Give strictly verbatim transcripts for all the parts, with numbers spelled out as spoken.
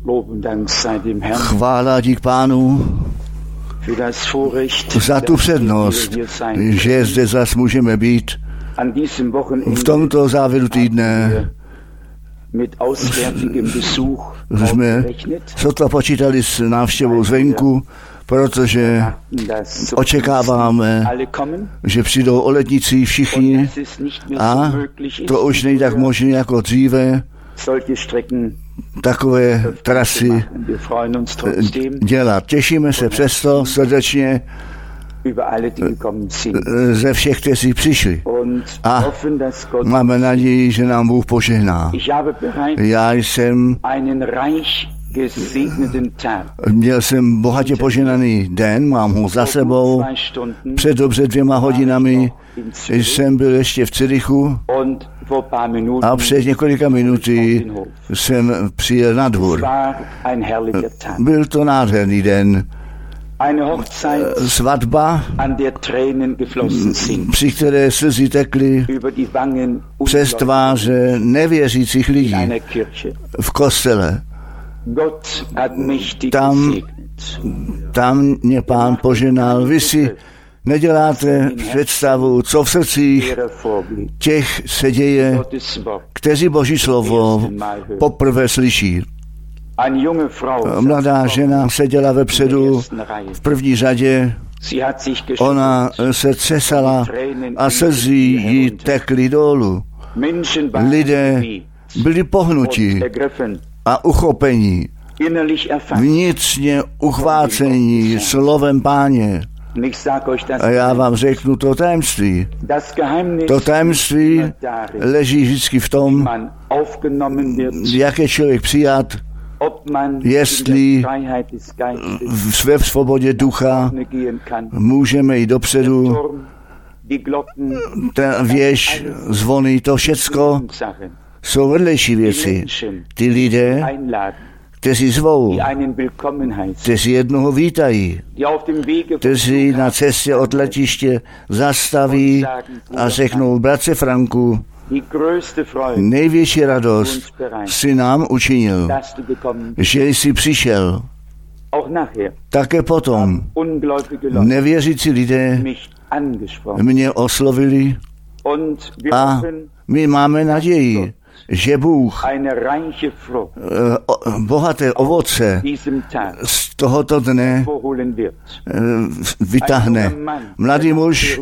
Chvála dík Pánu za tu přednost, že zde zas můžeme být v tomto závěru týdne. Jsme sotva počítali s návštěvou zvenku, protože očekáváme, že přijdou o lednici všichni a to už není tak možné jako dříve takové trasy dělat. Těšíme se přesto srdečně ze všech, kteří přišli. A máme naději, že nám Bůh požehná. Já jsem Měl jsem bohatě poženaný den, mám ho za sebou. Před dobře dvěma hodinami jsem byl ještě v Cirichu a před několika minuty jsem přijel na dvůr. Byl to nádherný den. Svatba, při které slzy tekly přes tváře nevěřících lidí v kostele. Tam, tam mě Pán poženal. Vy si neděláte představu, co v srdcích těch se děje, kteří Boží slovo poprvé slyší. Mladá žena seděla vepředu v první řadě, ona se třesala a slzy jí tekly dolů. Lidé byli pohnuti a uchopení, vnitřně uchvácení slovem Páně. A já vám řeknu to tajemství. To tajemství leží vždycky v tom, jak je člověk přijat, jestli ve svobodě ducha můžeme jít dopředu, ta věž, zvony, to všecko jsou vedlejší věci. Ty lidé, kteří zvou, kteří jednoho vítají, kteří na cestě od letiště zastaví a řeknou: bratře Franku, největší radost si nám učinil, že jsi přišel. Také potom nevěřící lidé mě oslovili a my máme naději, že Bůh bohaté ovoce z tohoto dne vytáhne. Mladý muž,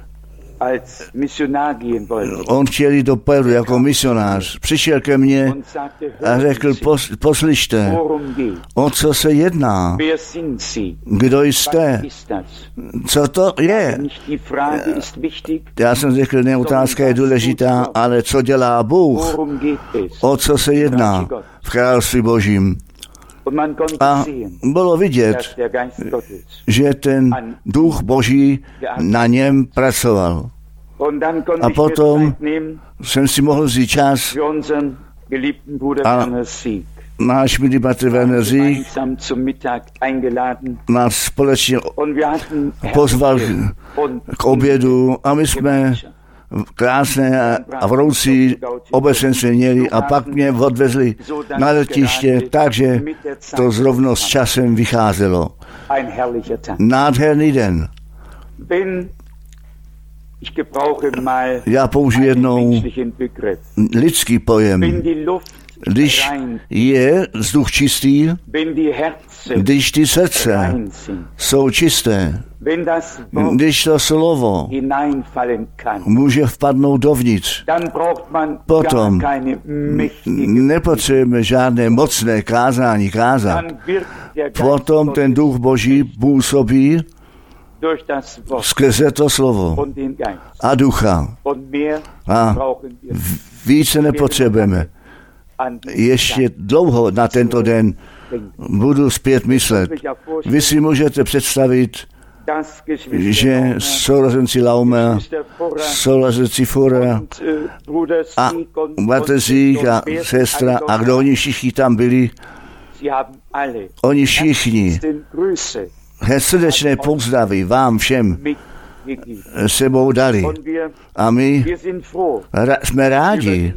on chtěl jít do Peru jako misionář. Přišel ke mně a řekl: Pos, poslyšte, o co se jedná? Kdo jste? Co to je? Já jsem řekl, ne, otázka je důležitá, ale co dělá Bůh? O co se jedná v království Božím? A bylo vidět, že ten duch Boží na něm pracoval. A potom jsem si mohl vzít čas a náš milý bratr Werner Sieg nás společně pozval k obědu a my jsme krásné a vroucí obecenství měli a pak mě odvezli na letiště, takže to zrovna s časem vycházelo. Nádherný den. Já použiju jednou lidský pojem. Když je vzduch čistý, když ty srdce jsou čisté, když to slovo může vpadnout dovnitř, potom nepotřebujeme žádné mocné kázání kázat. Potom ten duch Boží působí skrze to slovo a ducha. A více nepotřebujeme. Ještě dlouho na tento den budu zpět myslet. Vy si můžete představit, že sourozenci Laume, sourozenci Fura a bratr Sieg a sestra a kdo oni všichni tam byli, oni všichni srdečné pozdravy vám všem sebou dali. A my jsme rádi,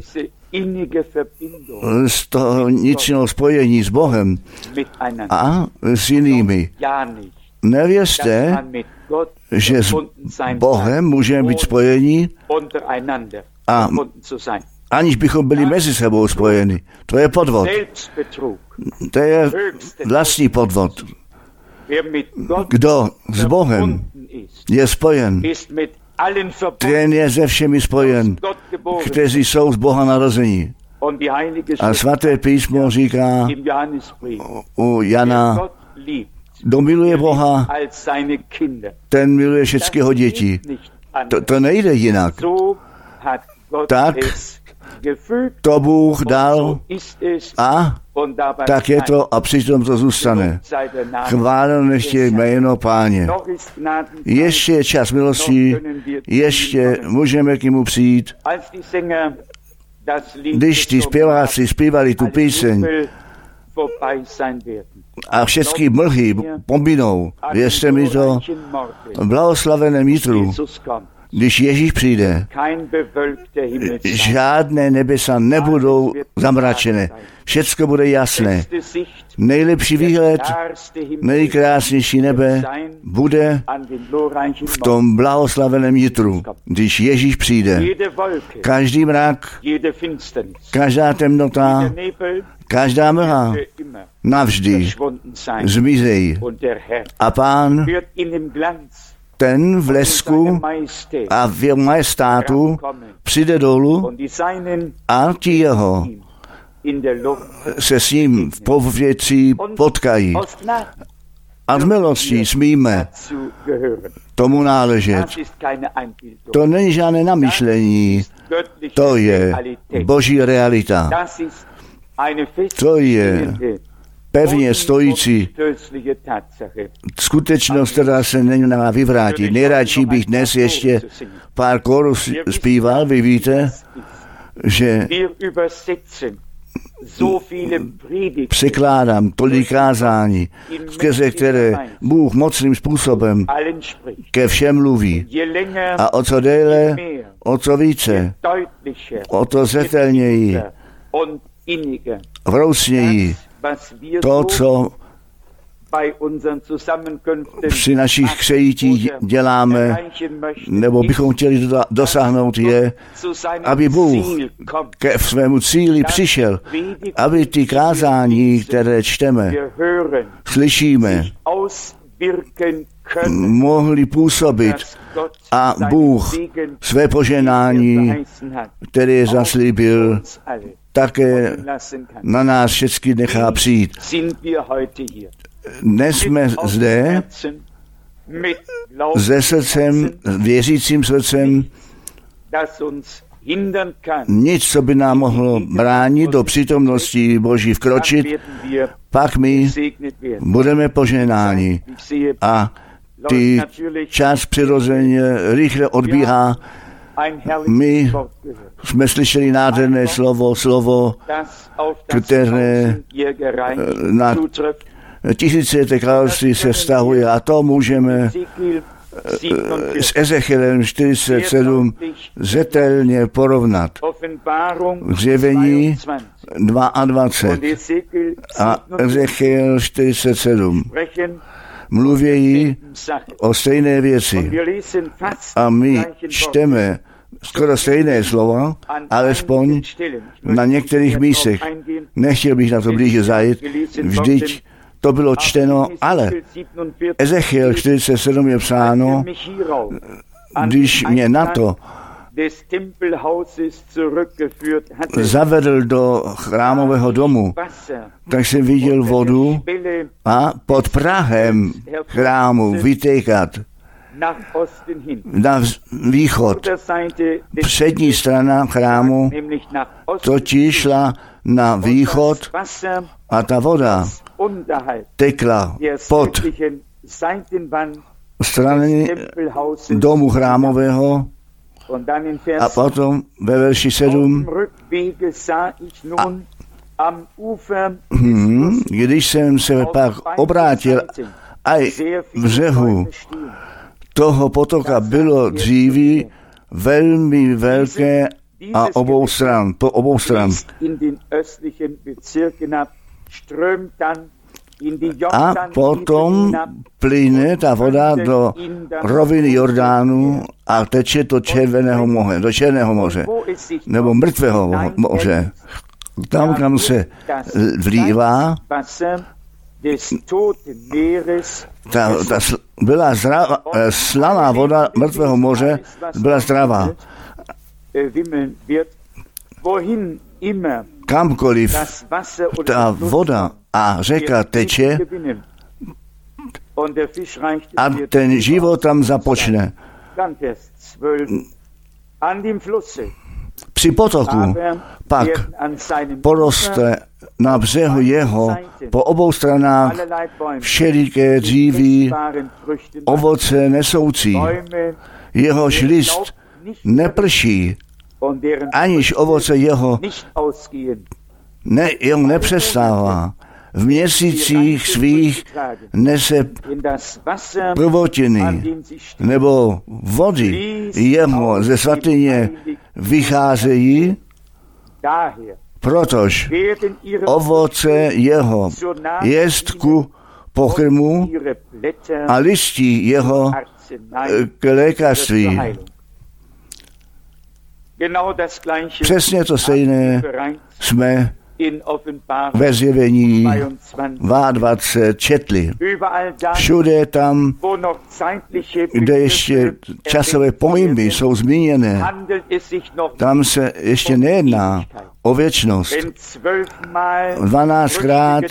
z toho vnitřního spojení s Bohem a s jinými. Nevěřte, že s Bohem můžeme být spojeni a aniž bychom byli mezi sebou spojeni. To je podvod. To je vlastní podvod. Kdo s Bohem je spojen, ten je se všemi spojen, kteří jsou z Boha narození. A svaté písmo říká u Jana, kdo miluje Boha, ten miluje všechny děti. To, to nejde jinak. Tak to Bůh dal a tak je to a přitom to zůstane. Chváleno neště jméno Páně. Ještě je čas milosti, ještě můžeme k němu přijít. Když ti zpěváci zpívali tu píseň a všechny mlhy pominou, věřte mi to, blahoslavené mítru, když Ježíš přijde, žádné nebesa nebudou zamračené. Všecko bude jasné. Nejlepší výhled, nejkrásnější nebe bude v tom blahoslaveném jitru, když Ježíš přijde. Každý mrak, každá temnota, každá mlha navždy zmizejí. A Pán ten v lesku a v majestátu přijde dolů a ti jeho se s ním v povětří potkají. A z milostí smíme tomu náležet. To není žádné namyšlení, to je boží realita. To je pevně stojící skutečnost, která se nemá vyvrátit. Nejradši bych dnes ještě pár kórů zpíval, vy víte, že překládám tolik kázání, skrze které Bůh mocným způsobem ke všem mluví. A o co déle, o co více, o to zřetelněji, vroucněji, to, co při našich křejítích děláme, nebo bychom chtěli dosáhnout, je, aby Bůh ke svému cíli přišel, aby ty kázání, které čteme, slyšíme, mohli působit a Bůh své poženání, které je zaslíbil, také na nás všechny nechá přijít. Dnes jsme zde se srdcem, věřícím srdcem, nic, co by nám mohlo bránit do přítomnosti Boží vkročit, pak my budeme poženáni. A ty čas přirozeně rychle odbíhá. My jsme slyšeli nádherné slovo, slovo, které na tisícileté království se vztahuje a to můžeme s Ezechielem čtyřicet sedm zřetelně porovnat. Zjevení dvacet dva a Ezechiel čtyřicet sedm mluví o stejné věci. A my čteme skoro stejné slova, alespoň na některých místech. Nechtěl bych na to blíže zajít, vždyť to bylo čteno, ale Ezechiel čtyřicet sedm je psáno, když mě na to zavedl do chrámového domu, tak jsem viděl vodu a pod prahem chrámu vytékat na východ. Přední strana chrámu totiž šla na východ a ta voda tekla pod strany domu chrámového a potom ve verši sedm a, hmm, když jsem se pak obrátil a v břehu toho potoka bylo dříví velmi velké a obou stran, po obou stran. A potom plyne ta voda do roviny Jordánu a teče do Červeného moře, do Černého moře, nebo Mrtvého moře. Tam, kam se vlívá, ta, ta byla zdravá, slaná voda Mrtvého moře byla zdravá. Kamkoliv ta voda a řeka teče a ten život tam započne. Při potoku pak poroste na břehu jeho po obou stranách všeliké dříví, ovoce nesoucí. Jehož list neprší, aniž ovoce jeho ne, jeho nepřestává. V měsících svých nese prvotiny, nebo vody jeho ze svatyně vycházejí, protož ovoce jeho jest ku pokrmu a listí jeho k lékařství. Přesně to stejné jsme ve Zjevení dvacet dva četli. Všude tam, kde ještě časové pojmy jsou zmíněné, tam se ještě nejedná o věčnost. Dvanáctkrát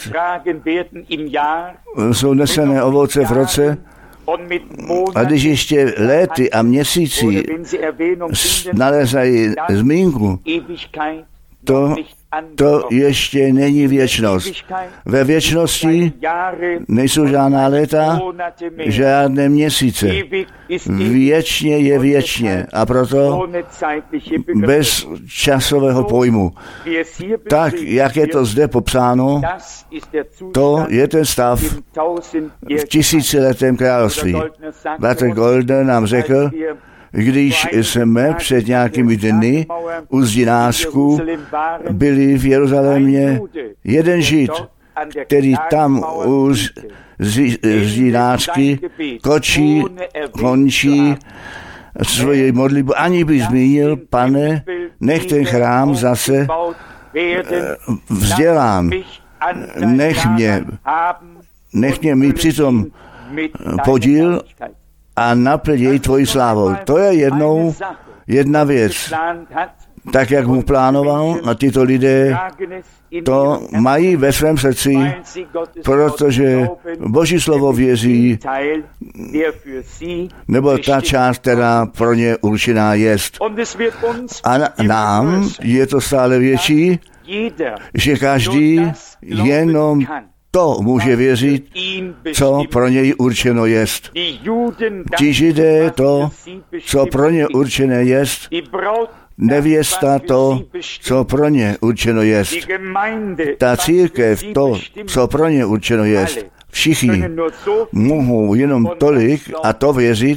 jsou nesené ovoce v roce, a když ještě léty a měsíci nalezají zmínku, to, to ještě není věčnost. Ve věčnosti nejsou žádná léta, žádné měsíce. Věčně je věčně a proto bez časového pojmu. Tak, jak je to zde popsáno, to je ten stav v tisíciletém království. Bratr Golden nám řekl, když jsme před nějakými dny u zdinářku byli v Jeruzalémě, jeden Žid, který tam u zdinářky kočí, končí svoji modlitbu, ani by zmínil, Pane, nech ten chrám zase vzdělán, nech mě, nech mě mít přitom podíl a naplň jej tvoji slávou. To je jednou jedna věc. Tak, jak mu plánoval, a tyto lidé to mají ve svém srdci, protože Boží slovo věří, nebo ta část, která pro ně určená jest. A nám je to stále větší, že každý jenom to může věřit, co pro něj určeno jest. Ti Židé to, co pro ně určené jest, nevěsta to, co pro ně určeno jest. Ta církev to, co pro ně určeno jest. Všichni mohou jenom tolik a to věřit,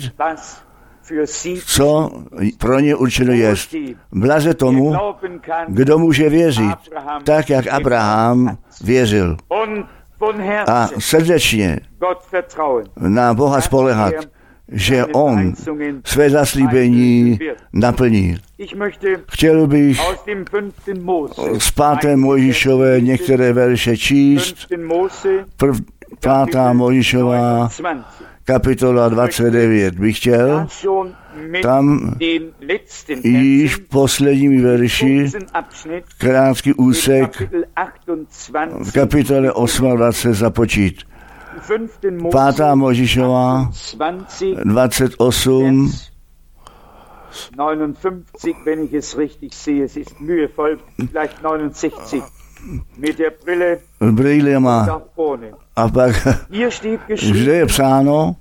co pro ně určeno jest. Blaze tomu, kdo může věřit, tak jak Abraham věřil. A srdečně na Boha spoléhat, že on své zaslíbení naplní. Chtěl bych z páté Mojžíšové některé verše číst. Prv, pátá Mojžíšová kapitola dvacet devět bych chtěl. Tam již v posledním verši krátký úsek v kapitole dvacet osm započít. Pátá Mojžíšová dvacet osm neunundfünfzig, wenn ich es richtig sehe, es ist mühevoll, vielleicht neunundsechzig, mit der Brille, brýle má. A pak, kde je psáno,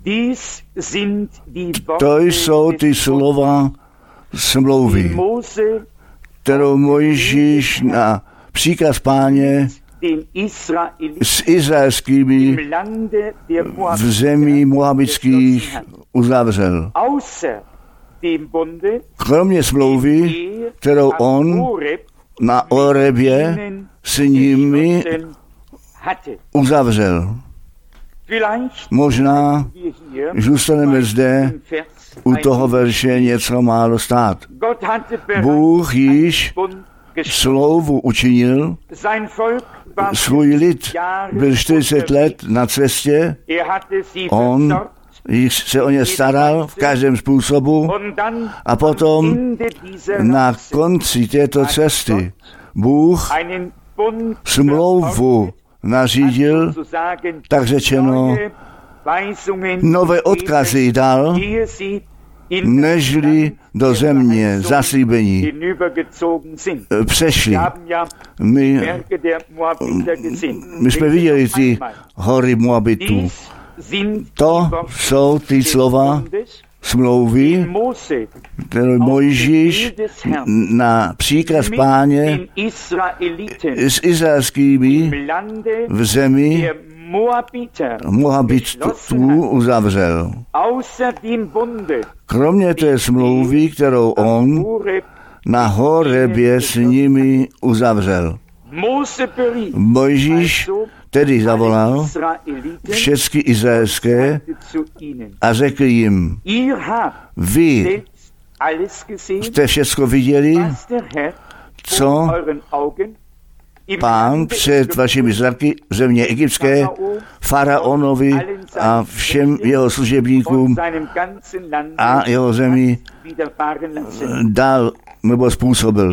to jsou ty slova smlouvy, kterou Mojžíš na příkaz Páně s izraelskými v zemi moabických uzavřel. kromě smlouvy, kterou on na Orebě s nimi uzavřel. Možná zůstaneme zde u toho verše něco málo stát. Bůh již smlouvu učinil, svůj lid byl čtyřicet let na cestě, on se o ně staral v každém způsobu a potom na konci této cesty Bůh smlouvu nařídil, tak řečeno, nové odkazy dal, nežli do země zaslíbení přešli. My, my jsme viděli ty hory Moabitů. To jsou ty slova smlouvy, kterou Mojžíš na příkaz Páně s izraelskými v zemi Moabitů uzavřel. Kromě té smlouvy, kterou on na Horebě s nimi uzavřel. Mojžíš tedy zavolal všechny izraelské a řekl jim, vy jste všechno viděli, co Pán před vašimi zraky v země egyptské, faraonovi a všem jeho služebníkům a jeho zemi dal nebo způsobil.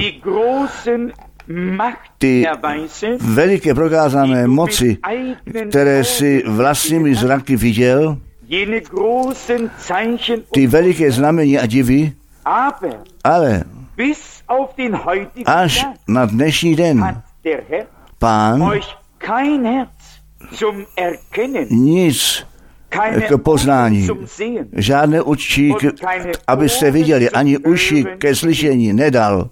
Ty veliké prokázané moci, které si vlastními zraky viděl, ty veliké znamení a divy, ale až na dnešní den Pán nic k poznání, žádné oči, abyste viděli, ani uši ke slyšení nedal.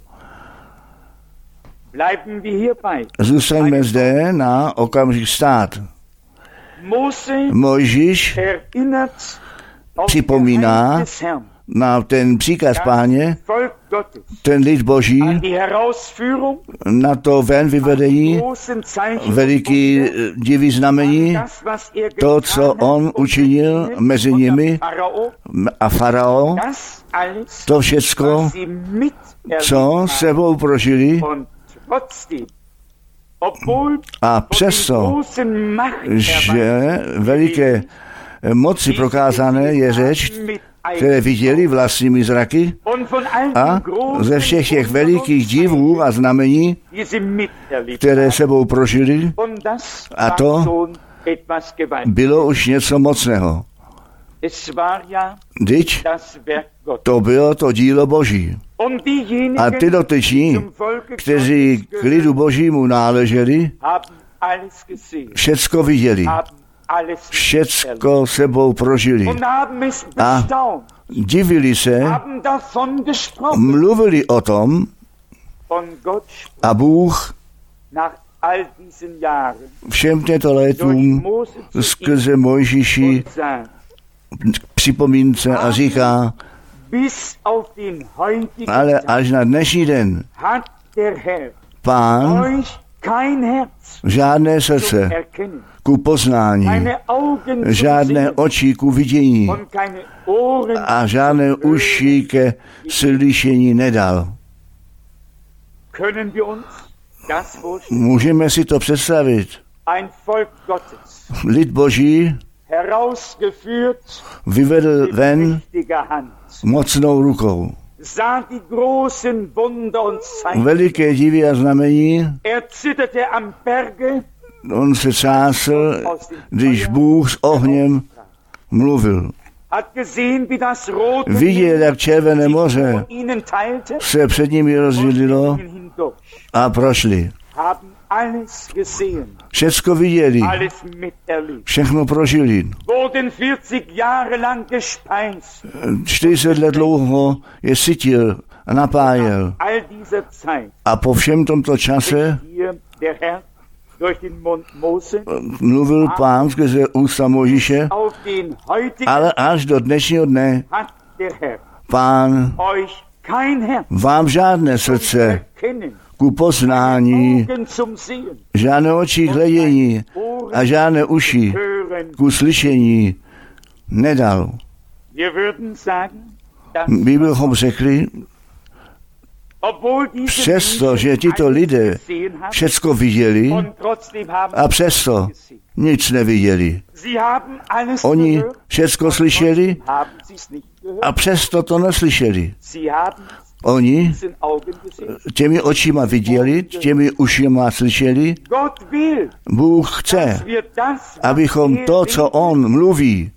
Zůstaňme zde na okamžik stát. Mojžíš připomíná na ten příkaz Páně, ten lid Boží, na to ven vyvedení, veliký divý znamení, to, co on učinil mezi nimi a farao, to všecko, co sebou prožili, a přesto, že veliké moci prokázané je řeč, které viděli vlastními zraky a ze všech těch velikých divů a znamení, které sebou prožili, a to bylo už něco mocného. Vždyť to bylo to dílo Boží. A ty dotyční, kteří k lidu Božímu náleželi, všecko viděli, všecko sebou prožili a divili se, mluvili o tom a Bůh všem těmto létům skrze Mojžíši připomínce a říká, ale až na dnešní den Pán žádné srdce ku poznání, žádné oči ku vidění a žádné uši ke slyšení nedal. Můžeme si to představit. Lid Boží vyvedl ven mocnou rukou. Veliké divy a znamení. On se třásl, když Bůh s ohněm mluvil. Viděl, jak Červené moře se před nimi rozdělilo a prošli. Všecko viděli, všechno prožili. čtyřicet let dlouho je sytil a napájel. A po všem tomto čase mluvil Pán skrze ústa Mojžíše, ale až do dnešního dne Pán vám žádné srdce ku poznání, žádné oči k hledění a žádné uši ku slyšení nedal. My bychom řekli, přesto, že tito lidé všecko viděli a přesto nic neviděli. Oni všecko slyšeli a přesto to neslyšeli. Oni těmi očima viděli, těmi ušima slyšeli. Bůh chce, abychom to, co on mluví,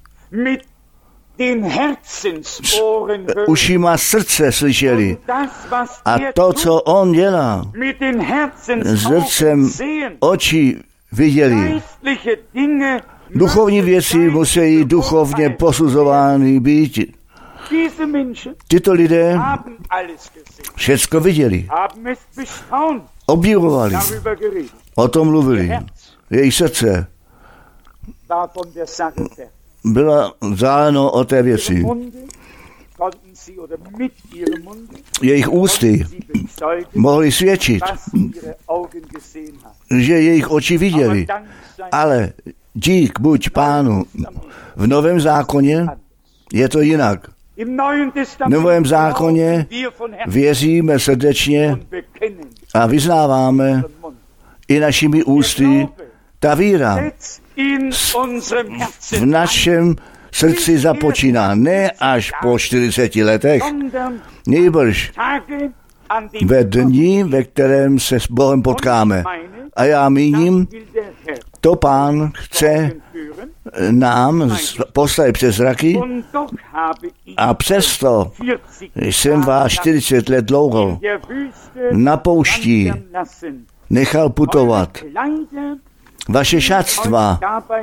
ušima srdce slyšeli. A to, co on dělá, srdcem očí viděli. Duchovní věci musí duchovně posuzovány být. Tyto lidé všecko viděli, obdivovali, o tom mluvili. Jejich srdce bylo záleno o té věci. Jejich ústy mohli svědčit, že jejich oči viděli, ale dík buď Pánu, v Novém zákoně je to jinak. V Novém zákoně věříme srdečně a vyznáváme i našimi ústy. Ta víra v našem srdci započíná ne až po čtyřiceti letech, nejbrž ve dní, ve kterém se s Bohem potkáme. A já míním, to Pán chce nám postavit přes zraky a přesto jsem vás čtyřicet let dlouho na poušti nechal putovat. Vaše šatstva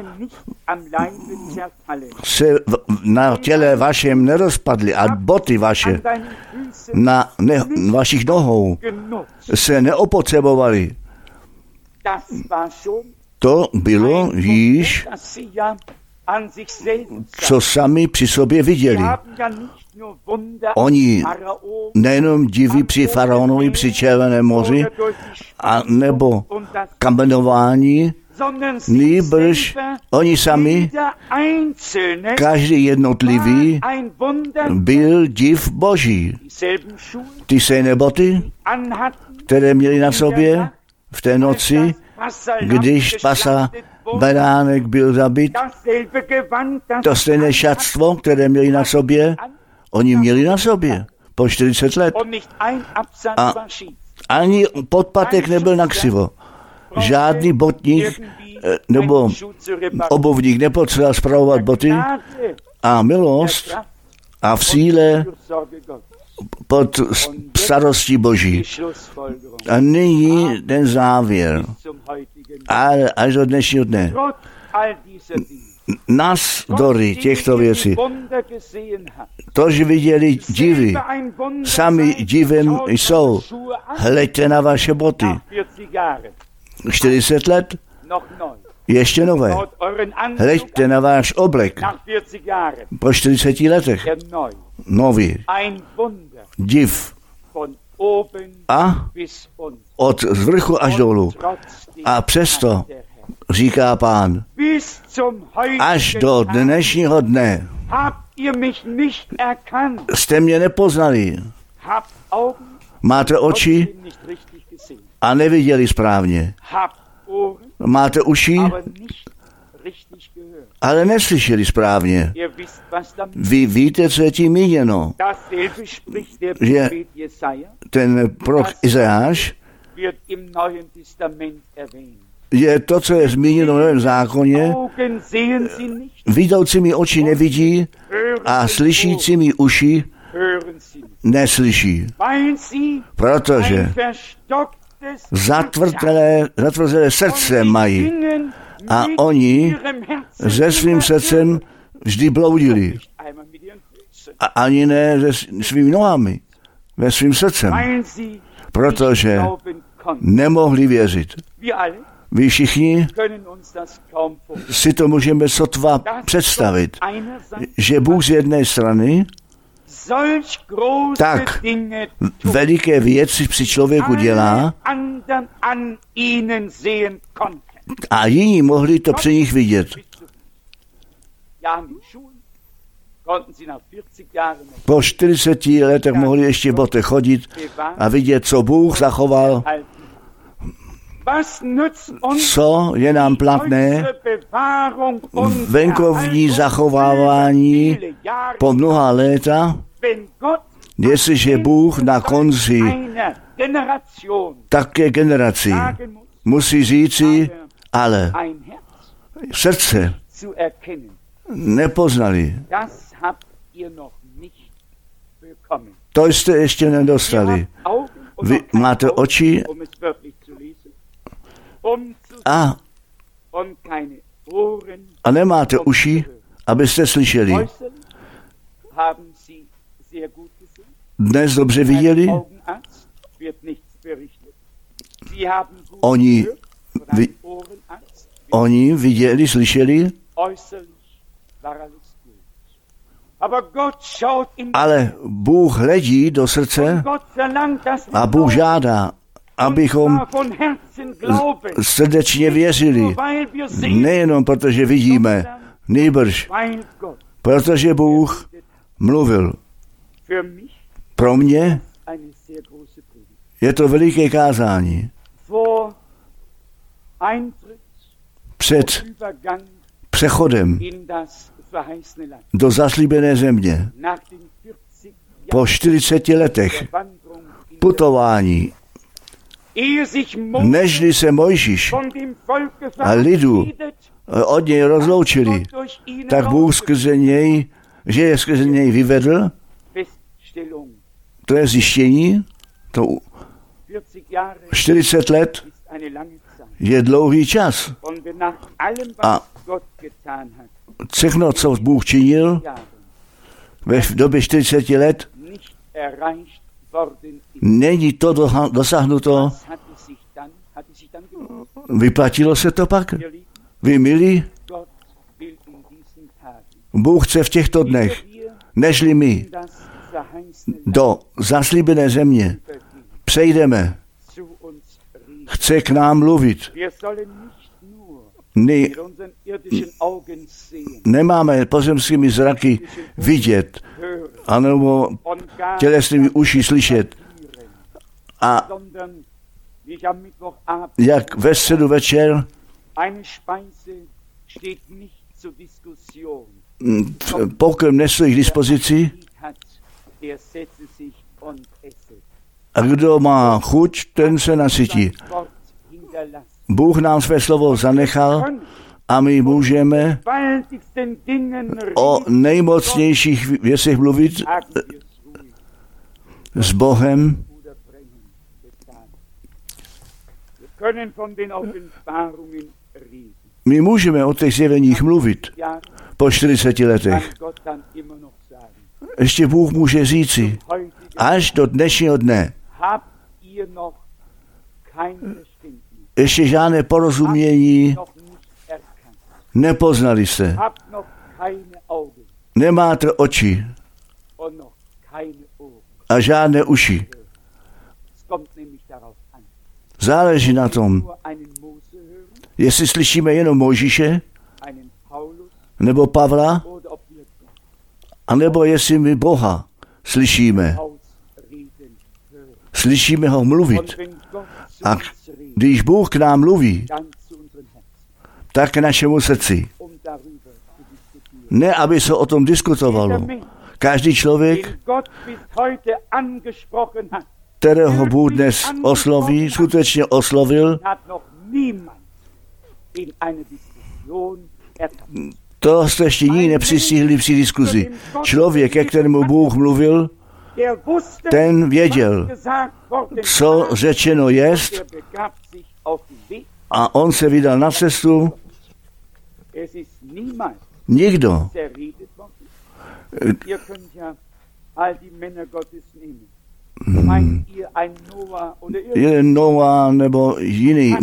se na těle vašem nerozpadly a boty vaše na ne, vašich nohou se neopotřebovaly. To bylo již, co sami při sobě viděli. Oni nejenom diví při faraonovi, při Červeném moři, a nebo kamenování, nýbrž oni sami, každý jednotlivý, byl div Boží. Ty stejné boty, které měli na sobě v té noci, když pasa beránek byl zabit, to stejné šatstvo, které měli na sobě, oni měli na sobě po čtyřicet let. A ani podpatek nebyl na křivo. Žádný botník nebo obuvník nepotřeboval spravovat boty a milost a v síle pod starostí Boží. A nyní ten závěr. Ale až do dnešního dne. Navzdory těchto věcí. To, že viděli divy, sami divem jsou. Hleďte na vaše boty. čtyřicet let? Ještě nové. Hleďte na váš oblek. Po čtyřiceti letech. Nový. Div. A od vrchu až dolů. A přesto, říká Pán, až do dnešního dne jste mě nepoznali. Máte oči a neviděli správně. Máte uši, ale neslyšeli správně. Vy víte, co je tím míněno. Že ten prorok Izajáš je to, co je zmíněno v Novém zákoně. Vidoucími oči nevidí a slyšícími uši neslyší. Protože zatvrzelé, zatvrzelé srdce mají a oni se svým srdcem vždy bloudili. A ani ne se svými nohami, ve svým srdcem. Protože nemohli věřit. Vy všichni si to můžeme sotva představit, že Bůh z jedné strany tak veliké věci při člověku dělá a jiní mohli to při nich vidět. Po čtyřiceti letech mohli ještě v botech chodit a vidět, co Bůh zachoval, co je nám platné, venkovní zachovávání po mnoha léta, jestliže Bůh na konci také generaci musí říci, ale srdce nepoznali. To jste ještě nedostali. Vy máte oči a, a nemáte uši, abyste slyšeli. Dnes dobře viděli? Oni, vi, oni viděli, slyšeli? Ale Bůh hledí do srdce a Bůh žádá, abychom srdečně věřili. Nejenom protože vidíme, nýbrž, protože Bůh mluvil. Pro mě je to veliké kázání. Před přechodem do zaslíbené země po čtyřiceti letech putování, nežli se Mojžíš a lidu od něj rozloučili, tak Bůh skrze něj, že je skrze něj vyvedl, to je zjištění, to čtyřicet let je dlouhý čas. A všechno, co Bůh činil ve době čtyřiceti let, není to dosáhnuto. Vyplatilo se to pak? Vy milí, Bůh chce v těchto dnech, nežli my do zaslíbené země přejdeme, chce k nám mluvit. My nemáme pozemskými zraky vidět, anebo tělesnými uši slyšet. A jak ve středu večer pokrm nestojí k dispozici, a kdo má chuť, ten se nasytí. Bůh nám své slovo zanechal a my můžeme o nejmocnějších věcech mluvit s Bohem. My můžeme o těch zjeveních mluvit po čtyřiceti letech. Ještě Bůh může říci, až do dnešního dne ještě žádné porozumění nepoznali jste. Nemáte oči a žádné uši. Záleží na tom, jestli slyšíme jenom Mojžíše, nebo Pavla, anebo jestli my Boha slyšíme. Slyšíme ho mluvit. A když Bůh k nám mluví, tak k našemu srdci. Ne, aby se o tom diskutovalo. Každý člověk, kterého Bůh dnes osloví, skutečně oslovil, to jste ještě ní nepřistihli při diskuzi. Člověk, ke kterému Bůh mluvil, ten věděl, co řečeno jest, a on se vydal na cestu. Nikdo. Hmm. Jeden Noa nebo jiný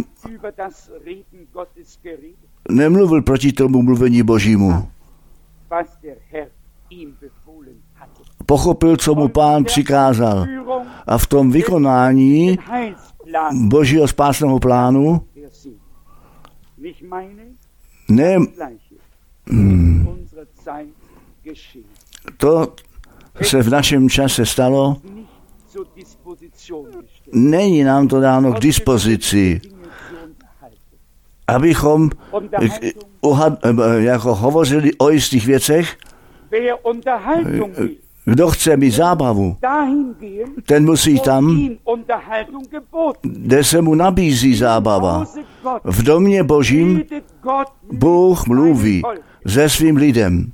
nemluvil proti tomu mluvení Božímu. pochopil, co mu Pán přikázal. A v tom vykonání Božího spásného plánu ne, hmm, to se v našem čase stalo, není nám to dáno k dispozici, abychom uhad, jako hovořili o jistých věcech. Kdo chce mít zábavu, ten musí tam, kde se mu nabízí zábava. V domě Božím Bůh mluví se svým lidem.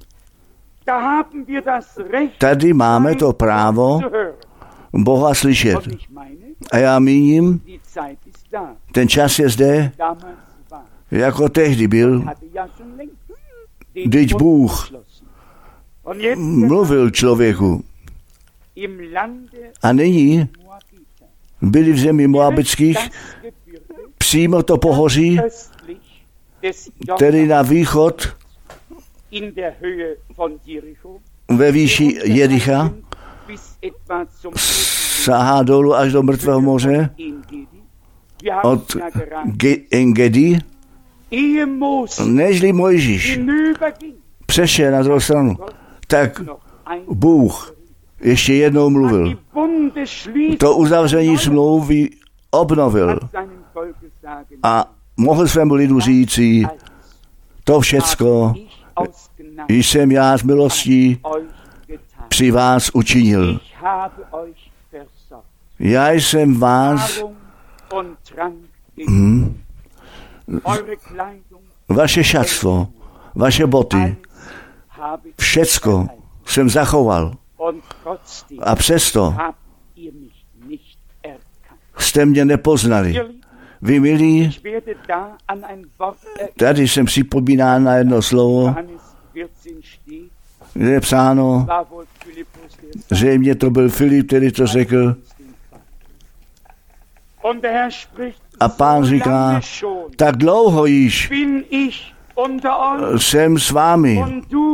Tady máme to právo Boha slyšet. A já míním, ten čas je zde, jako tehdy byl, když Bůh mluvil člověku. A nyní byli v zemi Moabických přímo to pohoří, tedy na východ ve výši Jericha, sahá dolů až do Mrtvého moře, od Engedi, nežli Mojžíš přešel na druhou stranu, tak Bůh ještě jednou mluvil. To uzavření smlouvy obnovil a mohl svému lidu říci, to všecko jsem já z milostí při vás učinil. Já jsem vás hm, vaše šatstvo, vaše boty, všecko jsem zachoval. A přesto jste mě nepoznali. Vy, milí, tady jsem připomínán na jedno slovo, kde je psáno, zřejmě to byl Filip, který to řekl. A Pán říká, tak dlouho již jsem s vámi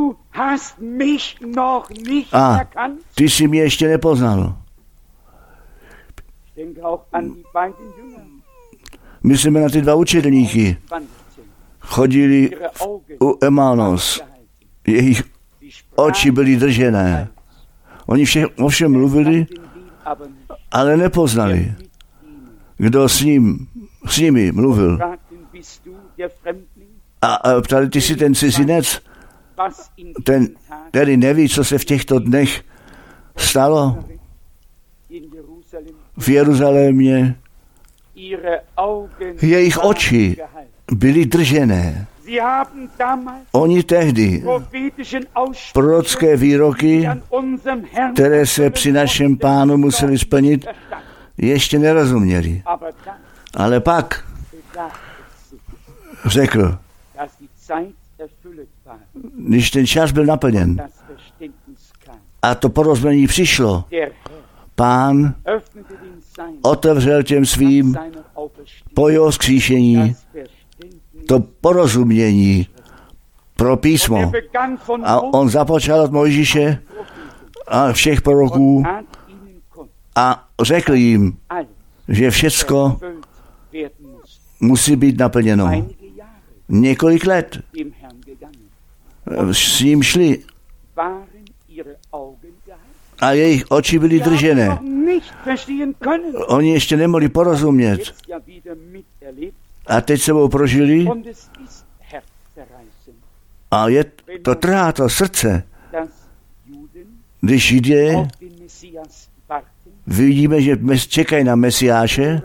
a ty jsi mě ještě nepoznal. Myslíme na ty dva učedníky. Chodili u Emaus. Jejich oči byly držené. Oni vše, ovšem mluvili, ale nepoznali, kdo s ním, s nimi mluvil. A, a ptali, ty jsi ten cizinec, ten, který neví, co se v těchto dnech stalo v Jeruzalémě. Jejich oči byly držené. Oni tehdy prorocké výroky, které se při našem Pánu museli splnit, ještě nerozuměli. Ale pak řekl, když ten čas byl naplněn a to porozumění přišlo, Pán otevřel těm svým po jeho vzkříšení to porozumění pro písmo. A on započal od Mojžíše a všech proroků a řekl jim, že všecko musí být naplněno. Několik let s ním šli a jejich oči byly držené. Oni ještě nemohli porozumět. A teď sebou prožili a je to trhá to srdce. Když Židé vidíme, že čekají na Mesiáše,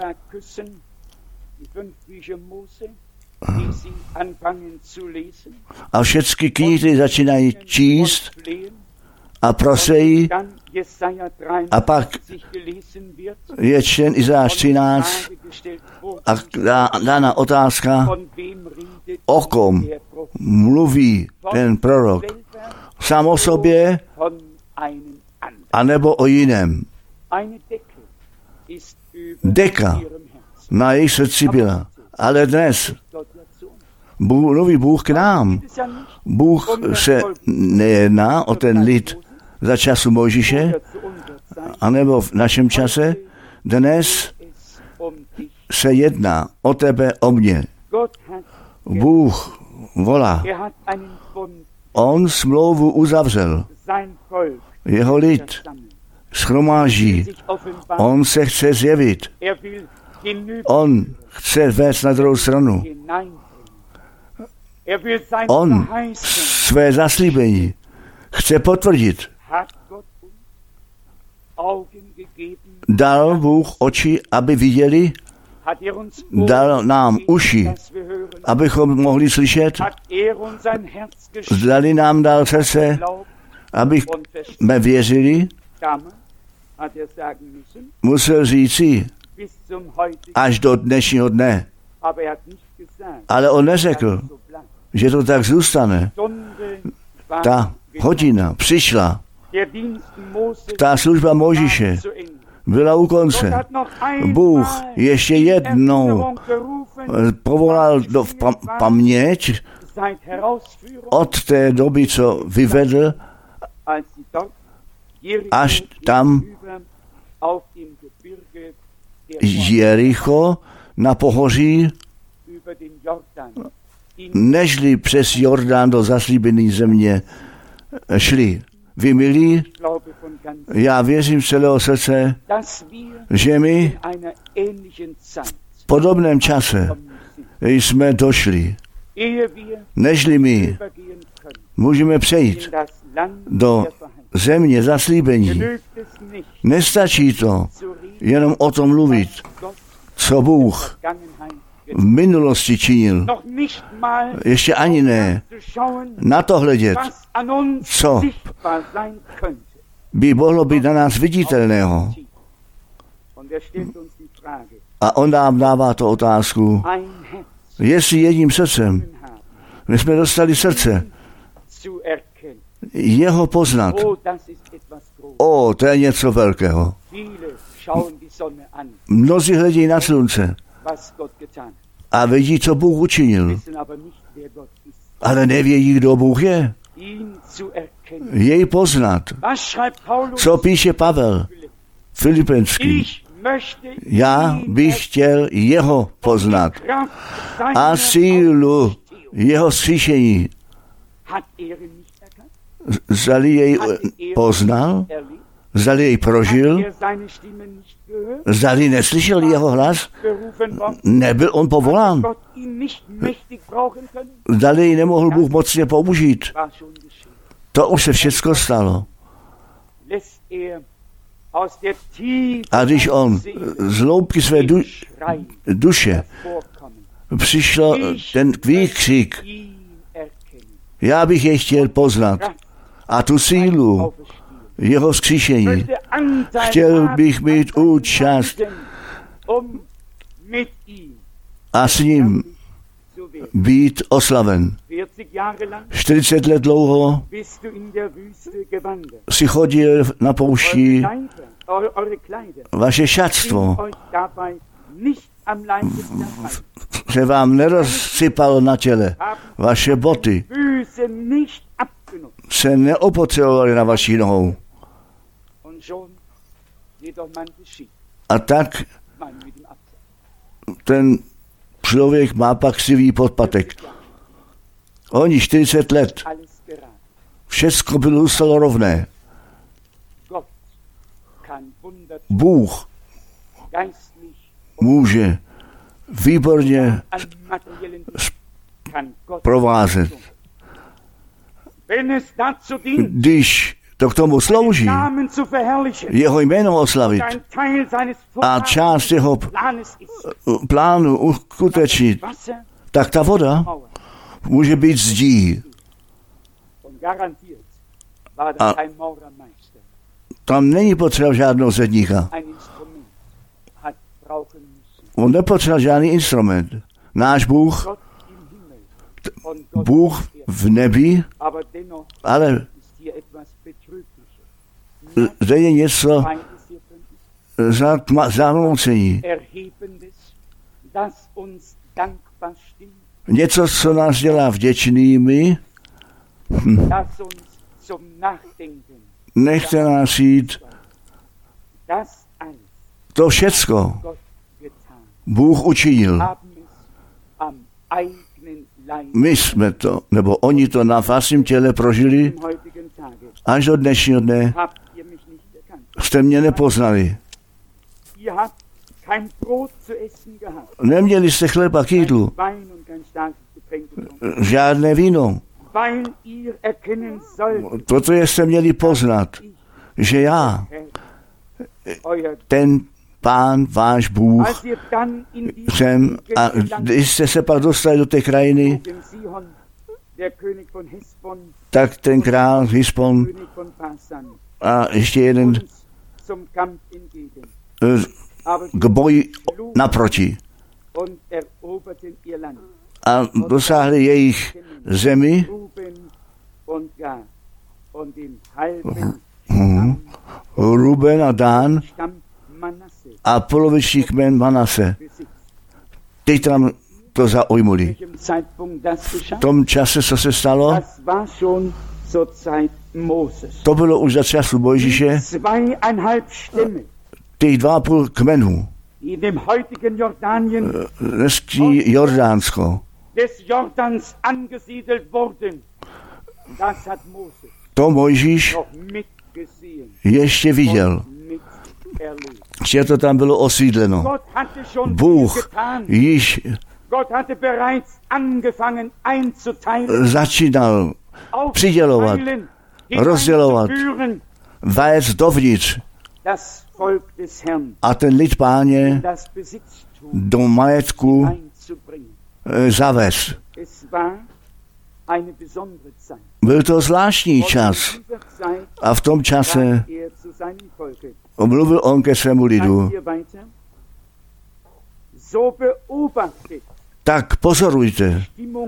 a všechny knihy začínají číst a prosejí, a pak je čten Izajáš třináct a dána otázka, o kom mluví ten prorok. Sám o sobě, anebo o jiném. Deka na jejich srdci byla. Ale dnes Bůh, nový Bůh k nám. Bůh se nejedná o ten lid za času Mojžíše, anebo v našem čase. Dnes se jedná o tebe, o mě. Bůh volá. On smlouvu uzavřel. Jeho lid shromáží. On se chce zjevit. On chce vést na druhou stranu. On své zaslíbení chce potvrdit. Dal Bůh oči, aby viděli, dal nám uši, abychom mohli slyšet, zdali nám dal srdce, abychom věřili, musel říci až do dnešního dne. Ale on neřekl, že to tak zůstane. Ta hodina přišla, ta služba Mojžíše byla u konce. Bůh ještě jednou povolal do pam- paměť od té doby, co vyvedl, až tam Jericho na pohoří, nežli přes Jordán do zaslíbené země šli. Vy milí, já věřím z celého srdce, že my v podobném čase jsme došli. Nežli my můžeme přejít do země zaslíbení. Nestačí to jenom o tom mluvit, co Bůh v minulosti činil. Ještě ani ne. Na to hledět, co by mohlo být na nás viditelného. A on nám dává to otázku, jestli jedním srdcem, my jsme dostali srdce, jeho poznat. O, to je něco velkého. Mnozí hledí na slunce a vidí, co Bůh učinil. Ale nevědí, kdo Bůh je. Jej poznat. Co píše Pavel Filipenský? Já bych chtěl jeho poznat a sílu jeho zkříšení. Zdali jej poznal, zdali jej prožil, zdali neslyšel jeho hlas, nebyl on povolán, zdali jej nemohl Bůh mocně použít. To už se všechno stalo. A když on z hloubky své du- duše přišel ten výkřik, já bych jej chtěl poznat a tu sílu jeho vzkříšení. Chtěl bych mít účast a s ním být oslaven. čtyřicet let dlouho si chodil na poušti, vaše šatstvo se vám nerozsypalo na těle, vaše boty se neopotřebovaly na vaší nohou. A tak ten člověk má pak sivý podpatek. Oni čtyřicet let. Všecko bylo zůstalo rovné. Bůh může výborně provázet. Když to k tomu slouží, jeho jméno oslavit a část jeho plánu uskutečnit, tak ta voda může být zdí. A tam není potřeba žádného zedníka. On nepotřeboval žádný instrument. Náš Bůh, Bůh v nebi, ale zde je něco zamoucení. Něco, co nás dělá vděčnými, hm. nechte nás jít. To všecko Bůh učinil. My jsme to, nebo oni to na vlastním těle prožili až do dnešního dne. Jste mě nepoznali. Neměli jste chleba k jídlu, žádné víno. Proto jste měli poznat, že já, ten Pán, váš Bůh, jsem, a když jste se pak dostali do té krajiny, tak ten král Hispon a ještě jeden k boji naproti a dosáhli jejich zemi Ruben a Dán a poloviční kmen Manase. Teď tam to zaujmuli. V tom čase, co se stalo, to bylo už za času Mojžíše, těch dva a půl kmenů, dneský Jordánsko, to Mojžíš ještě viděl, že to tam bylo osídleno. Bůh již začínal přidělovat, rozdělovat, vést dovnitř a ten lid Páně do majetku zavést. Byl to zvláštní čas a v tom čase mluvil on ke svému lidu. Tak pozorujte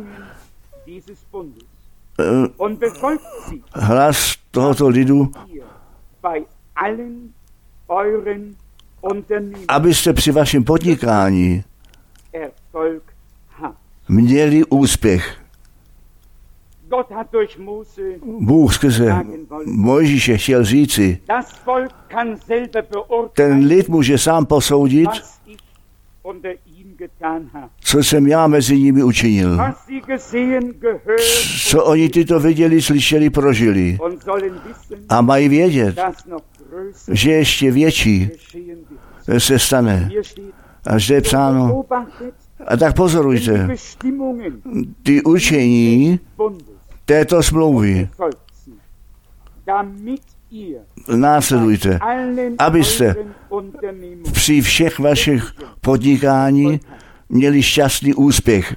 hlas tohoto lidu, abyste při vašem podnikání měli úspěch. Bůh skrze Mojžíše chtěl říci, ten lid může sám posoudit, co jsem já mezi nimi učinil. Co oni tyto viděli, slyšeli, prožili. A mají vědět, že ještě větší se stane. A zde je psáno. A tak pozorujte, ty učení této smlouvy následujte, abyste při všech vašich podnikání měli šťastný úspěch.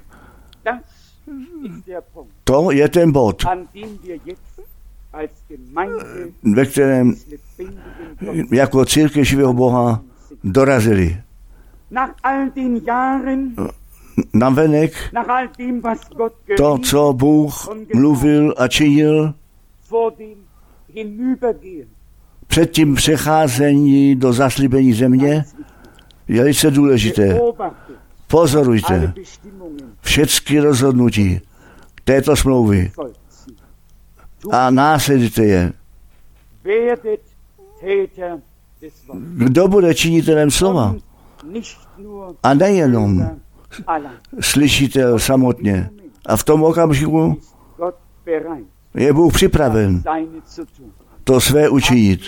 To je ten bod, ve kterém jako církev živého Boha dorazili. Navenek to, co Bůh mluvil a činil před tím přecházení do zaslíbení země, je velice důležité. Pozorujte všechny rozhodnutí této smlouvy a následujte je. Kdo bude činitelem slova? A nejenom slyšíte samotně. A v tom okamžiku je Bůh připraven to své učinit.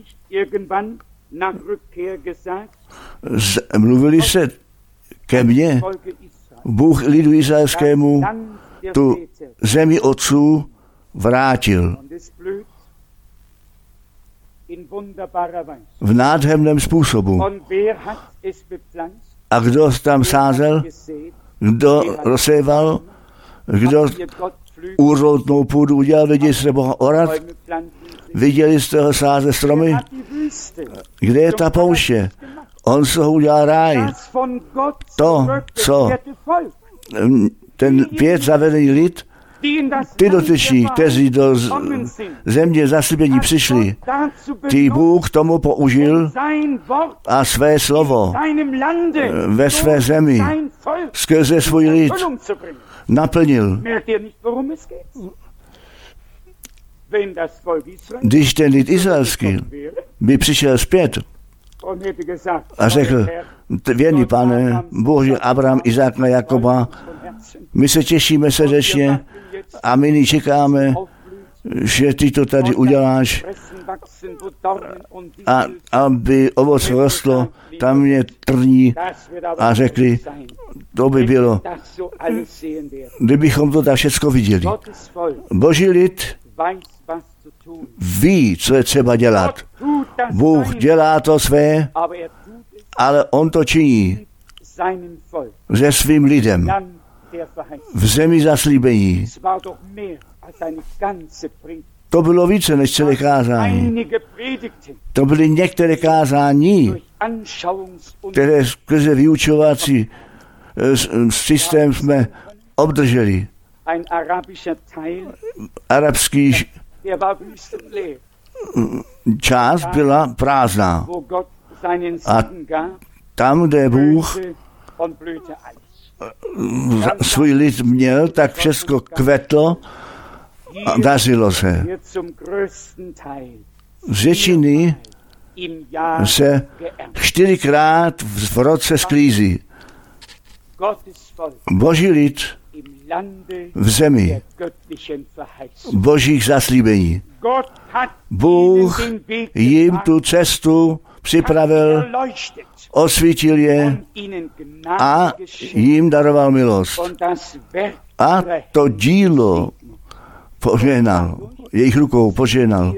Z, mluvili se ke mně, Bůh lidu izraelskému tu zemi otců vrátil. V nádherném způsobu. A kdo tam sázel, kdo rozséval, kdo úrodnou půdu udělal, viděli jste Boha orat, viděli jste ho sázet stromy, kde je ta pouště? On z toho udělal ráj. To, co ten pět zavedený lid, ty dotyční, kteří do země zaslíbení přišli, ty Bůh tomu použil a své slovo ve své zemi skrze svůj lid naplnil. když ten lid izraelský by přišel zpět a řekl, věrný Pane, Bože, Abraham, Izák a Jakoba, my se těšíme srdečně a my nyní čekáme, že ty to tady uděláš, a aby ovoc rostlo, tam je trní, a řekli, to by bylo, kdybychom to tak všecko viděli. Boží lid ví, co je třeba dělat. Bůh dělá to své, ale on to činí se svým lidem v zemi zaslíbení. To bylo více než celé kázání. To byly některé kázání, které skrze vyučovací systém jsme obdrželi. Arabský část byla prázdná. A tam, kde Bůh svůj lid měl, tak všechno kvetlo a dařilo se. Z většiny se čtyřikrát v roce sklízí. Boží lid v zemi božích zaslíbení. Bůh jim tu cestu připravil, osvítil je a jim daroval milost. A to dílo požehnal, jejich rukou požehnal.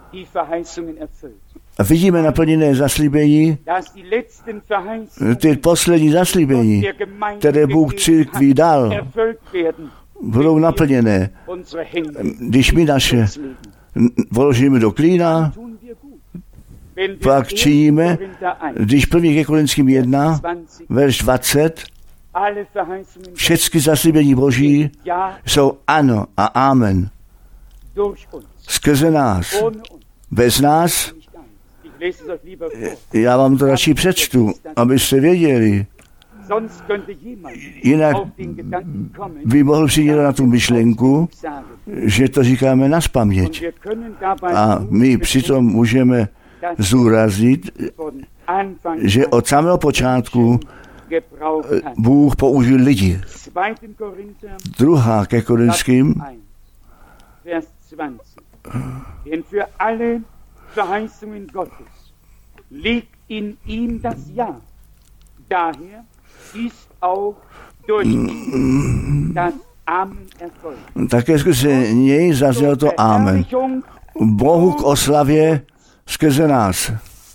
A vidíme naplněné zaslíbení, ty poslední zaslíbení, které Bůh církví dal, budou naplněné. Když my naše vložíme do klína, pak činíme, když první ke Korinským jedna, verš dvacet, všechny zaslíbení Boží jsou ano a amen. Skrze nás. Bez nás, já vám to radši přečtu, abyste věděli. Jinak by mohl přijít na tu myšlenku, že to říkáme nazpaměť. A my přitom můžeme zúraznit, že od samého počátku Bůh použil lidi. Druhá ke Korinským, denn für alle Verheißungen Gottes liegt in ihm das Ja. Daher ist auch durch ihn das Amen erfolgt. Také skrze něj zaznělo to Amen. Bohu k oslavě skrze nás.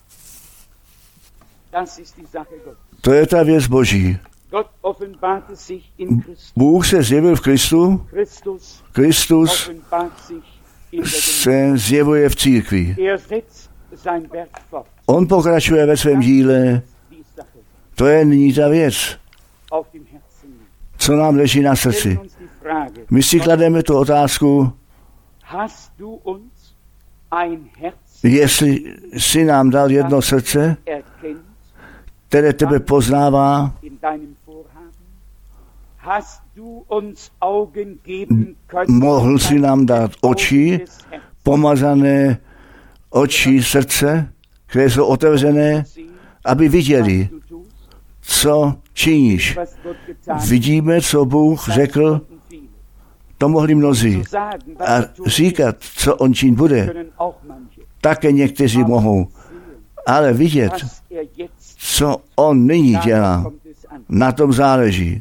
Das ist die Sache Gottes. To je ta věc Boží. Gott offenbarte sich in Christus. Bůh se zjevil v Kristu. Christus, Kristus offenbart sich se zjevuje v církvi. Er setzt sein Werk fort. On pokračuje ve svém díle. To je nyní ta věc, Auf dem Herzen liegt. co nám leží na srdci. Stellen uns die Frage, My si klademe tu otázku, hast du uns ein Herz jestli si nám dal jedno srdce, erkennt které tebe poznává, in deinem Vorhaben? Hast du uns Augen geben können? mohl si nám dát oči, pomazané oči srdce, které jsou otevřené, aby viděli, co činíš. Vidíme, co Bůh řekl, to mohli mnozí. A říkat, co on činit bude, také někteří mohou. Ale vidět, co on nyní dělá, na tom záleží.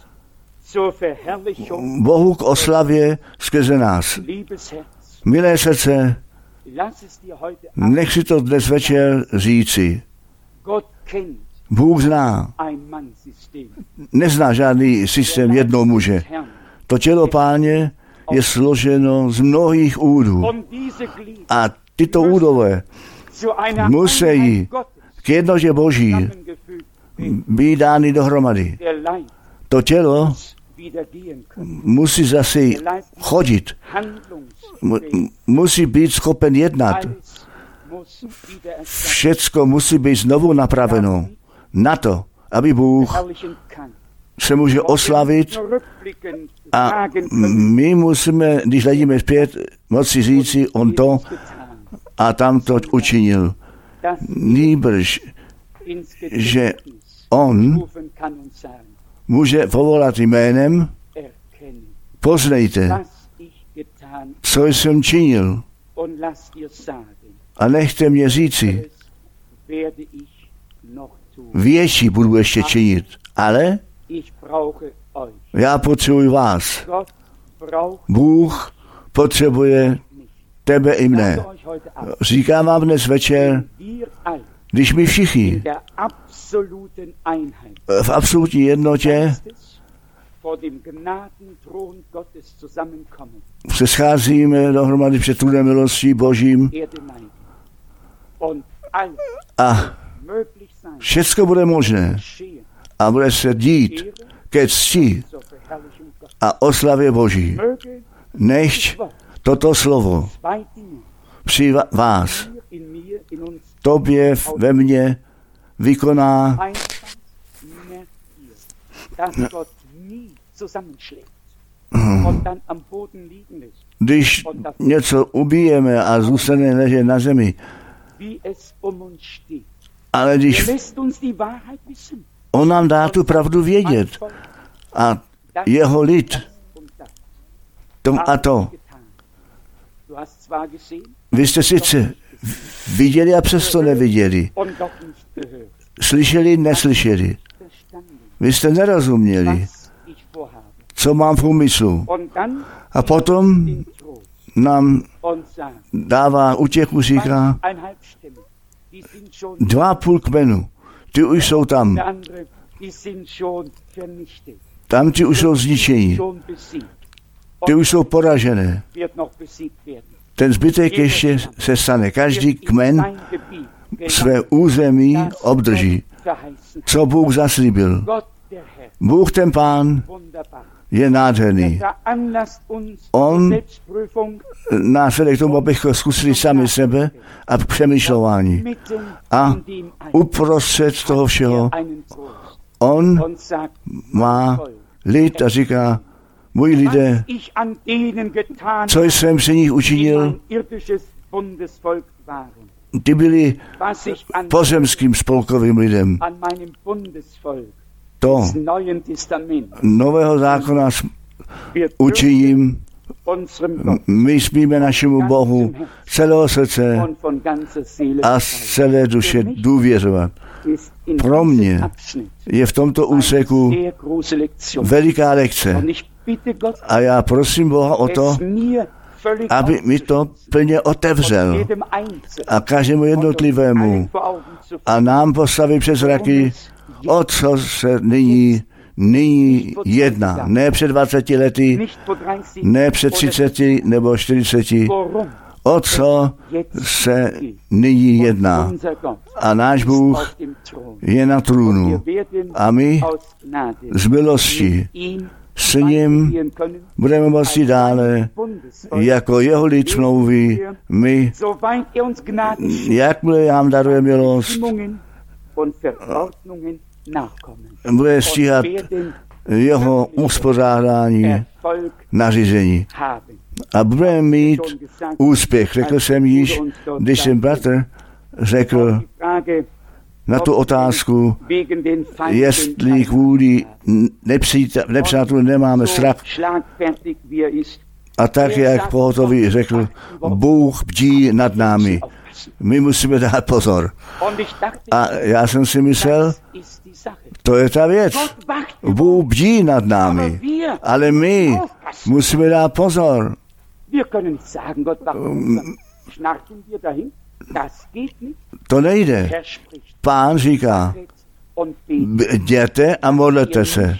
Bohu k oslavě skrze nás. Milé srdce, nech si to dnes večer říci. Bůh zná. Nezná žádný systém jednoho muže. To tělo Páně je složeno z mnohých údů. A tyto údové musí k jednotě Boží být dány dohromady. To tělo musí zase chodit. Musí být schopen jednat. Všecko musí být znovu napraveno na to, aby Bůh se může oslavit A my musíme, když hledíme zpět, moci říci, on to a tam to učinil. Nýbrž, že on může povolat jménem, poznejte, co jsem činil, a nechte mě říci, větší budu ještě činit, ale já potřebuji vás. Bůh potřebuje tebe i mne. Říkám vám dnes večer, když my všichni v absolutní jednotě se scházíme dohromady před trůnem milostí Božím a všecko bude možné a bude se dít ke cti a oslavě Boží. Nechť toto slovo při vás, tobě ve mně vykoná, když něco ubijeme a zůstane ležet na zemi, ale když on nám dá tu pravdu vědět a jeho lid tom a to. Vy jste sice viděli a přesto neviděli. Slyšeli, neslyšeli. Vy jste nerozuměli, co mám v úmyslu. A potom nám dává útěchu, říká, dva půl kmenu, ty už jsou tam. Tam ty už jsou zničení. Ty už jsou poražené. Ten zbytek ještě se stane. Každý kmen své území obdrží. Co Bůh zaslíbil. Bůh ten Pán je nádherný. On nás vede k tomu, abychom zkusili sami sebe a přemýšlování. A uprostřed toho všeho on má lid a říká, můj lidé, co jsem při nich učinil, ty byli pozemským spolkovým lidem. To nového zákona učiním, my smíme našemu Bohu celého srdce a z celé duše důvěřovat. Pro mě je v tomto úseku veliká lekce. A já prosím Boha o to, aby mi to plně otevřel a každému jednotlivému a nám postavit přes zraky, o co se nyní, nyní jedná. Ne před dvaceti lety, ne před třiceti nebo čtyřiceti. O co se nyní jedná. A náš Bůh je na trůnu. A my z milosti s ním budeme moci dále jako jeho lid smlouvy my, jakmile nám daruje milost, bude stíhat jeho uspořádání, nařízení. A budeme mít úspěch. Řekl jsem již, když jsem bratr řekl na tu otázku, jestli kvůli nepřátelům nemáme strach. A tak, jak pohotový řekl, Bůh bdí nad námi. My musíme dát pozor. A já jsem si myslel, to je ta věc. Bůh bdí nad námi, ale my musíme dát pozor. To nejde. Pán říká, bděte a modlete se,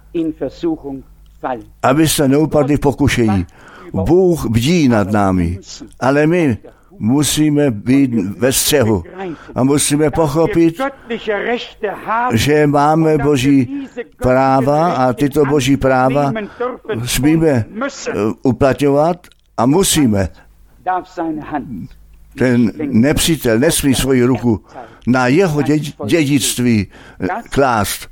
abyste neupadli v pokušení. Bůh bdí nad námi, ale my musíme být ve střehu a musíme pochopit, že máme Boží práva a tyto Boží práva smíme uplatňovat a musíme. ten nepřítel nesmí svoji ruku na jeho dědictví klást.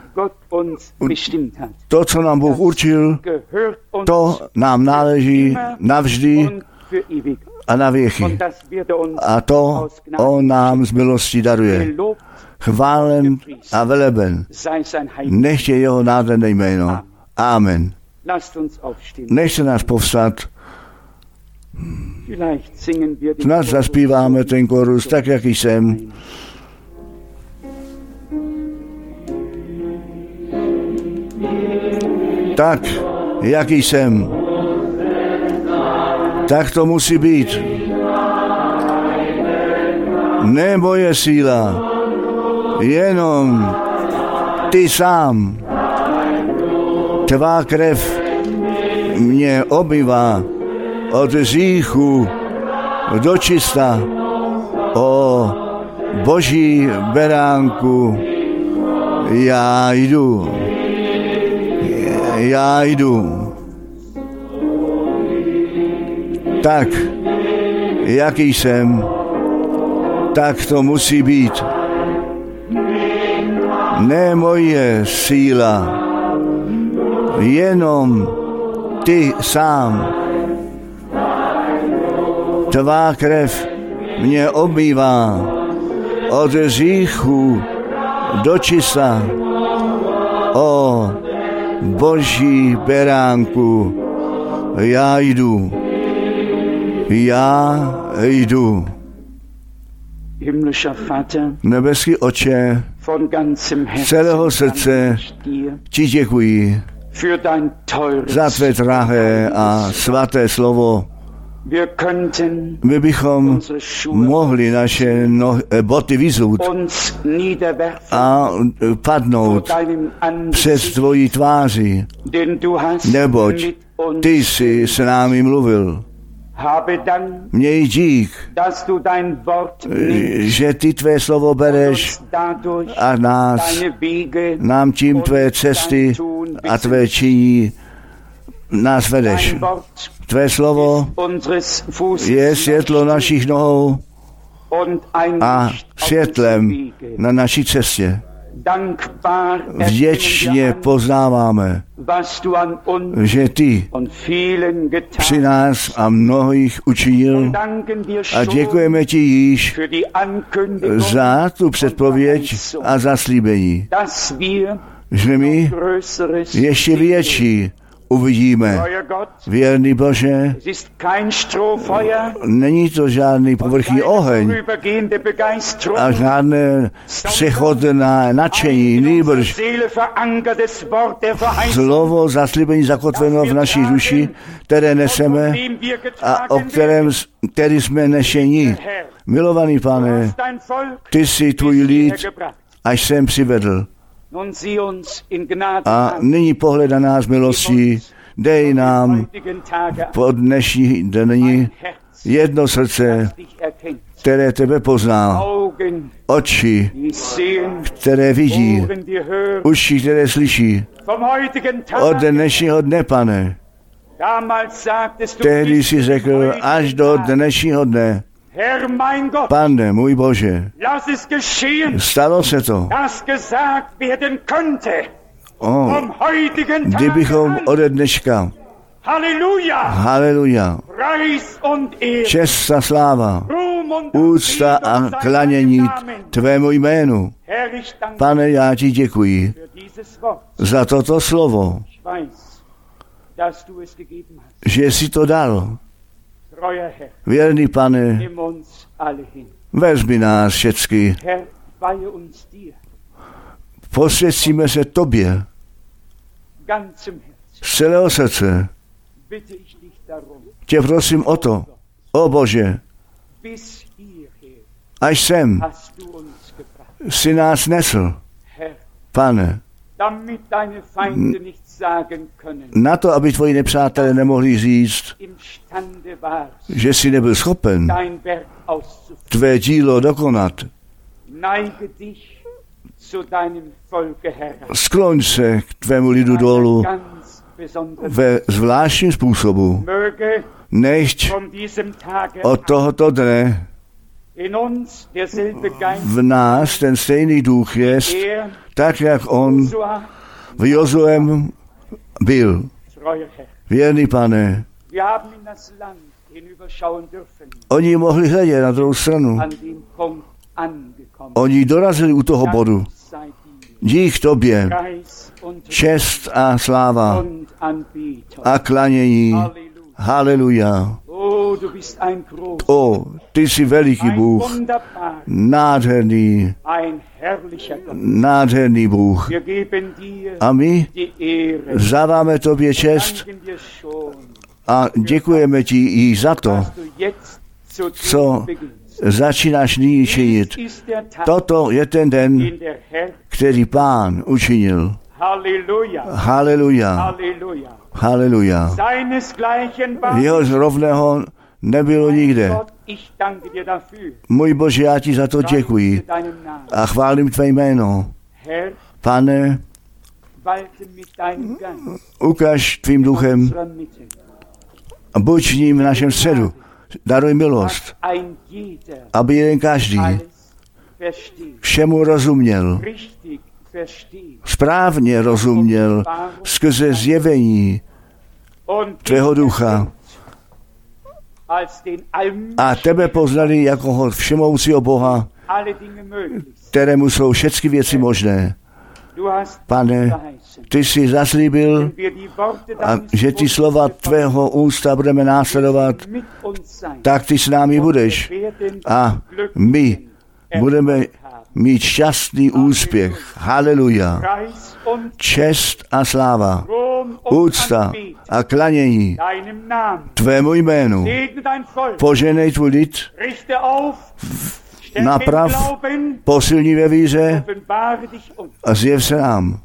To, co nám Bůh určil, to nám náleží navždy a na věky. A to on nám z milostí daruje. Chválen a veleben. Nechtě jeho nádherné jméno. Amen. Nechte nás povstat. Snad zaspíváme ten chorus tak, jak jsem. Tak, jaký jsem. Tak to musí být. Ne moje síla, jenom ty sám. Tvá krev mě obmývá od hříchu do čista. O Boží beránku, já jdu. Já jdu. Tak, jaký jsem, tak to musí být. Ne moje síla, jenom ty sám. Tvá krev mě obmývá od hříchu do čista. O Boží beránku, já jdu. Já jdu. Nebeský Otče, z celého srdce ti děkuji za tvé drahé a svaté slovo. My bychom mohli naše no, boty vyzut a padnout přes tvoji tváři, neboť ty jsi s námi mluvil. Měj dík, že ty tvé slovo bereš a nás, nám tím tvé cesty a tvé činí nás vedeš. Tvé slovo je světlo našich nohou a světlem na naší cestě. Vděčně poznáváme, že ty při nás a mnohých učinil a děkujeme ti již za tu předpověď a zaslíbení, že my ještě větší uvidíme. Věrný Bože, není to žádný povrchní oheň a žádné přechodné nadšení, nýbrž slovo zaslíbení zakotveno v naší duši, které neseme a o kterém, který jsme nešeni. Milovaný Pane, ty jsi tvůj lid, až jsem přivedl. A nyní pohled na nás milostí, dej nám po dnešní dni jedno srdce, které tebe pozná, oči, které vidí, uši, které slyší. Od dnešního dne, Pane, tehdy jsi řekl, až do dnešního dne, Pane, můj Bože, stalo se to. O, kdybychom ode dneška, haleluja, čest a sláva, úcta a klanění tvému jménu. Pane, já ti děkuji za toto slovo, že jsi to dal. Věrný Pane, vezmi nás všecky. Posvěcíme se tobě z celého srdce. Tě prosím o to, o Bože, až sem si nás nesl, Pane, na to, aby tvoji nepřátelé nemohli říct, že jsi nebyl schopen tvé dílo dokonat. Skloň se k tvému lidu dolů ve zvláštním způsobu. Nechť od tohoto dne v nás ten stejný duch jest, tak jak on v Jozuem byl. Věrný Pane, oni mohli hledět na druhou stranu. Oni dorazili u toho bodu. Dík tobě, čest a sláva a klanění. Haleluja. O, ty jsi veliký Bůh, nádherný, nádherný Bůh. A my záváme tobě čest a děkujeme ti i za to, co začínáš nyní činit. Toto je ten den, který Pán učinil. Haleluja. Haleluja. Jeho rovného nebylo nikde. Můj Bože, já ti za to děkuji a chválím tvé jméno. Pane, ukaž tvým duchem a buď v ním v našem středu. Daruj milost, aby jeden každý všemu rozuměl, správně rozuměl skrze zjevení tvého ducha a tebe poznali jako všemohoucího Boha, kterému jsou všechny věci možné. Pane, ty jsi zaslíbil, a že ty slova tvého ústa budeme následovat, tak ty s námi budeš a my budeme mít šťastný úspěch. Haleluja. Čest a sláva, úcta a klanění tvému jménu. Poženej tvůj lid, naprav, posilní ve víře a zjev se nám.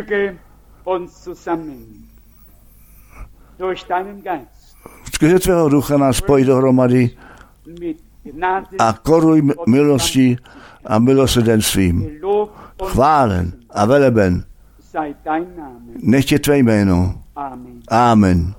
Skrze tvého ducha nás spojí dohromady a koruj milosti a milosrdenstvím. Chválen a veleben nech je tvé jméno. Amen.